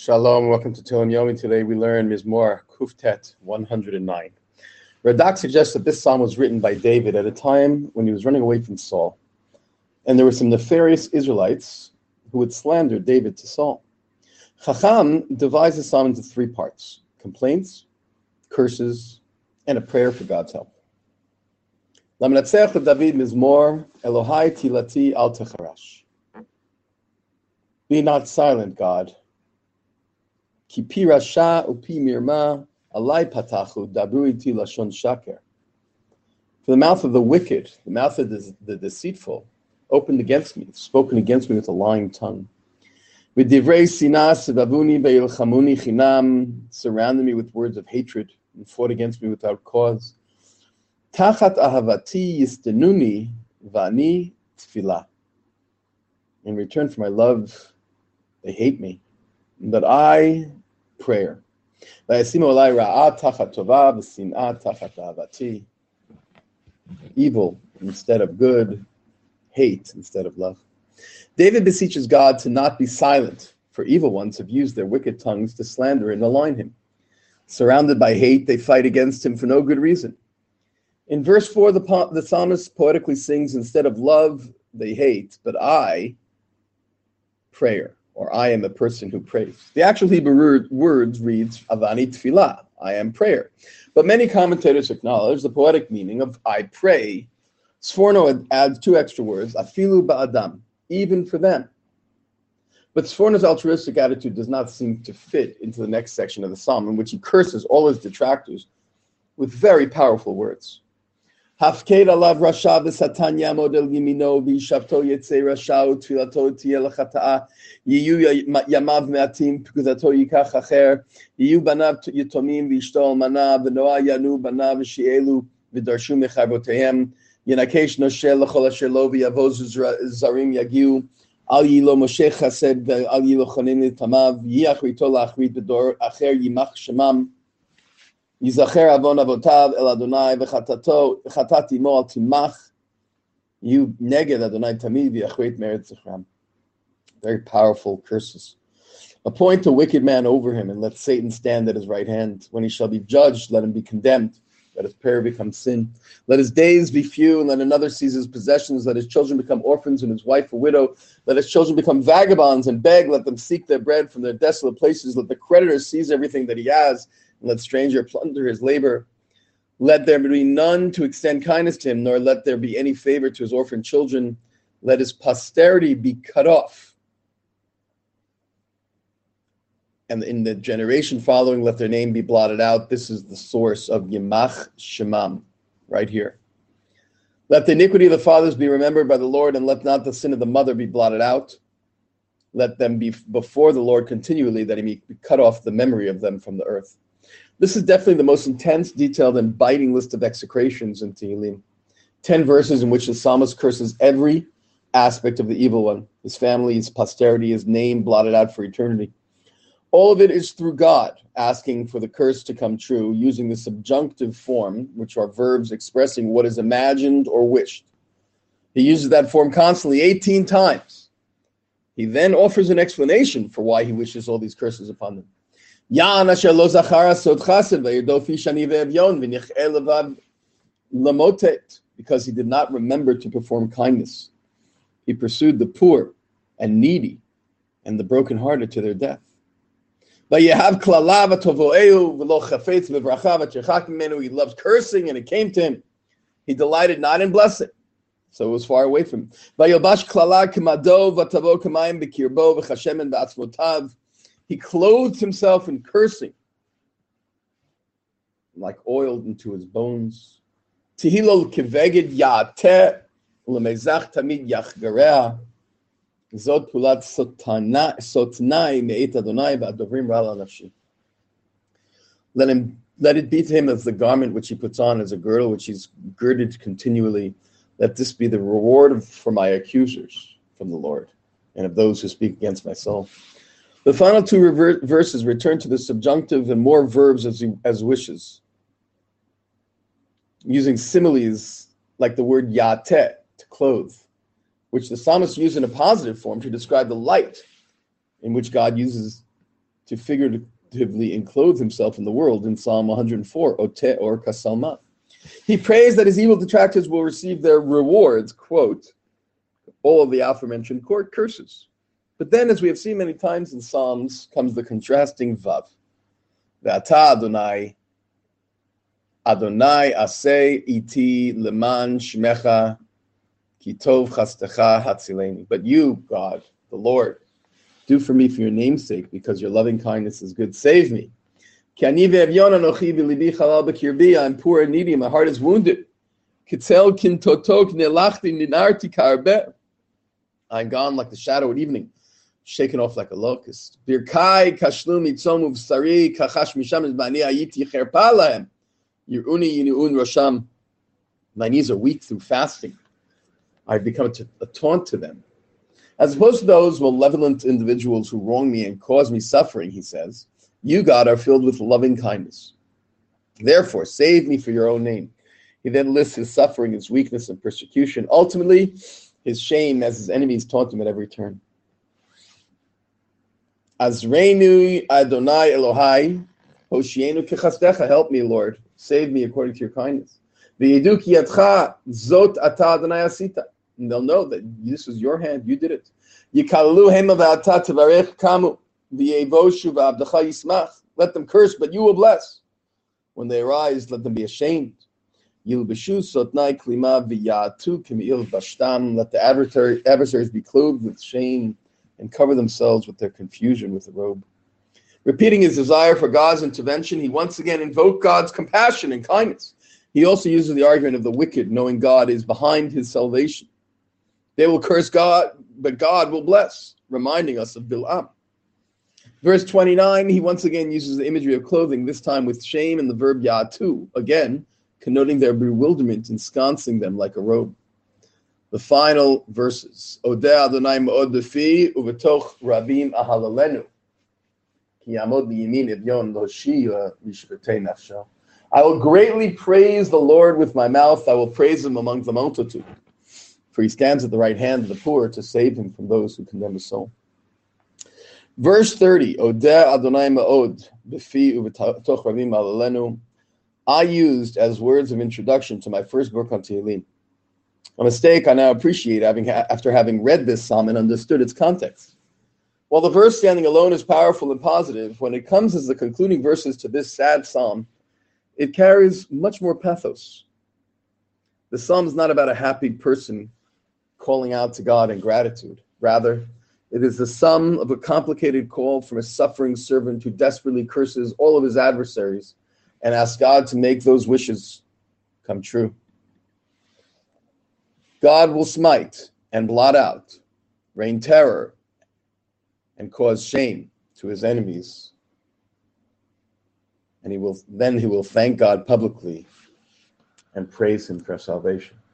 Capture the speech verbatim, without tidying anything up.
Shalom, welcome to Tehillim Yomi. Today we learn Mizmor Kuftet one hundred nine. Radak suggests that this psalm was written by David at a time when he was running away from Saul. And there were some nefarious Israelites who would slander David to Saul. Chacham divides the psalm into three parts: complaints, curses, and a prayer for God's help. Lamnatzech David Mizmor Elohai Tilati Al Techarash. Be not silent, God. Ki pi rasha upi mirma alai patachu dabru iti lashon shaker. For the mouth of the wicked, the mouth of the, the deceitful, opened against me, spoken against me with a lying tongue. V'divrei sinah sebavuni be'ilchamuni chinam, surrounded me with words of hatred and fought against me without cause. Tachat ahavati yistenuni vani tfilah. In return for my love, they hate me, but I prayer. Evil instead of good, hate instead of love. David beseeches God to not be silent, for evil ones have used their wicked tongues to slander and malign him. Surrounded by hate, they fight against him for no good reason. In verse four, the, po- the psalmist poetically sings, instead of love, they hate, but I prayer. Or I am a person who prays. The actual Hebrew words reads, Avani Tfilah, I am prayer. But many commentators acknowledge the poetic meaning of I pray. Sforno adds two extra words, Afilu Ba'adam, even for them. But Sforno's altruistic attitude does not seem to fit into the next section of the psalm, in which he curses all his detractors with very powerful words. Hafked alav rasha v'satan yamod el yimino v'yishavto yetzei rasha u'tfilato tiyeh l'chata'a yiyu yamav me'atim p'kudato yikach acher yiyu banav yitomim v'yishto almana v'noa yanu banav v'shi'elu v'darshu mechavoteihem yenakesh noshel l'chol asher lo v'yavoz zarim yagiu al yilo moshe chased al yilo chonim l'tamav yiach rito la'achrit b'dor acher yimach shemam Yizacher avon avotav el Adonai v'chatato v'chatati mo al timach you neged Adonai tamid v'yachret meretz zichram. Very powerful curses. Appoint a wicked man over him and let Satan stand at his right hand. When he shall be judged, let him be condemned. Let his prayer become sin. Let his days be few, and let another seize his possessions. Let his children become orphans and his wife a widow. Let his children become vagabonds and beg. Let them seek their bread from their desolate places. Let the creditor seize everything that he has. Let stranger plunder his labor. Let there be none to extend kindness to him, nor let there be any favor to his orphan children. Let his posterity be cut off. And in the generation following, let their name be blotted out. This is the source of Yimach Shemam, right here. Let the iniquity of the fathers be remembered by the Lord, and let not the sin of the mother be blotted out. Let them be before the Lord continually, that he may cut off the memory of them from the earth. This is definitely the most intense, detailed, and biting list of execrations in Tehillim. Ten verses in which the psalmist curses every aspect of the evil one, his family, his posterity, his name blotted out for eternity. All of it is through God, asking for the curse to come true, using the subjunctive form, which are verbs expressing what is imagined or wished. He uses that form constantly, eighteen times. He then offers an explanation for why he wishes all these curses upon them. Because he did not remember to perform kindness. He pursued the poor and needy and the brokenhearted to their death. He loves cursing, and it came to him. He delighted not in blessing, so it was far away from him. He clothed himself in cursing, like oiled into his bones. Tehilol keveged ya'ateh u'lemezach tamid yachgareha. Zot pulat sotnai me'et Adonai v'adovrim ra'al nafshi. Let him, let it be to him as the garment which he puts on, as a girdle which he's girded continually. Let this be the reward of, for my accusers from the Lord, and of those who speak against my soul. The final two rever- verses return to the subjunctive and more verbs as, as wishes, using similes like the word yateh, to clothe, which the psalmist used in a positive form to describe the light in which God uses to figuratively enclose himself in the world in Psalm one hundred four, Ote or Kasalma. He prays that his evil detractors will receive their rewards, quote, all of the aforementioned court curses. But then, as we have seen many times in Psalms, comes the contrasting Vav. Ve'ata Adonai, Adonai aseh iti leman shmecha, ki tov chastecha hatzileni. But you, God, the Lord, do for me for your name's sake, because your loving kindness is good. Save me. Ki ani ve'evyon anochi v'libi chalal b'kirbi. I'm poor and needy, my heart is wounded. Kitzel kintotok nelachti ninarti karbeh. I'm gone like the shadow at evening, shaken off like a locust. Birkai kashlu mitzomu v'sari kachash misham b'ani ayiti cherpa lahem. Yiruni yinuun rosham. My knees are weak through fasting. I've become a taunt to them. As opposed to those malevolent individuals who wrong me and cause me suffering, he says, you, God, are filled with loving kindness. Therefore, save me for your own name. He then lists his suffering, his weakness, and persecution. Ultimately, his shame as his enemies taunt him at every turn. Azreinu Adonai Elohai, Hoshienu kechasdecha. Help me, Lord. Save me according to your kindness. V'yedu ki yadcha zot ata Adonai asita. And they'll know that this was your hand, you did it. Yikalalu hema v'ata tevarech kamu v'yevoshu v'abdecha yismach. Let them curse, but you will bless. When they arise, let them be ashamed. Yilbeshu sotnai klima v'yatu k'mi'il bashtam. Let the adversaries be clothed with shame and cover themselves with their confusion with the robe. Repeating his desire for God's intervention, he once again invoked God's compassion and kindness. He also uses the argument of the wicked, knowing God is behind his salvation. They will curse God, but God will bless, reminding us of Bil'am. Verse twenty-nine, he once again uses the imagery of clothing, this time with shame and the verb yatu, again, connoting their bewilderment, ensconcing them like a robe. The final verses. Odeh Adonai ma'od befi, uvetoch rabim ahalalenu. Ki yamod biyamin evyon loshia mishpetei nafsho. I will greatly praise the Lord with my mouth. I will praise him among the multitude. For he stands at the right hand of the poor to save him from those who condemn his soul. Verse thirty. Odeh Adonai ma'od befi uvetoch rabim ahalalenu. I used as words of introduction to my first book on Tehillim. A mistake I now appreciate having ha- after having read this psalm and understood its context. While the verse standing alone is powerful and positive, when it comes as the concluding verses to this sad psalm, it carries much more pathos. The psalm is not about a happy person calling out to God in gratitude. Rather, it is the sum of a complicated call from a suffering servant who desperately curses all of his adversaries and asks God to make those wishes come true. God will smite and blot out, rain terror, and cause shame to his enemies. And he will then he will thank God publicly and praise him for salvation.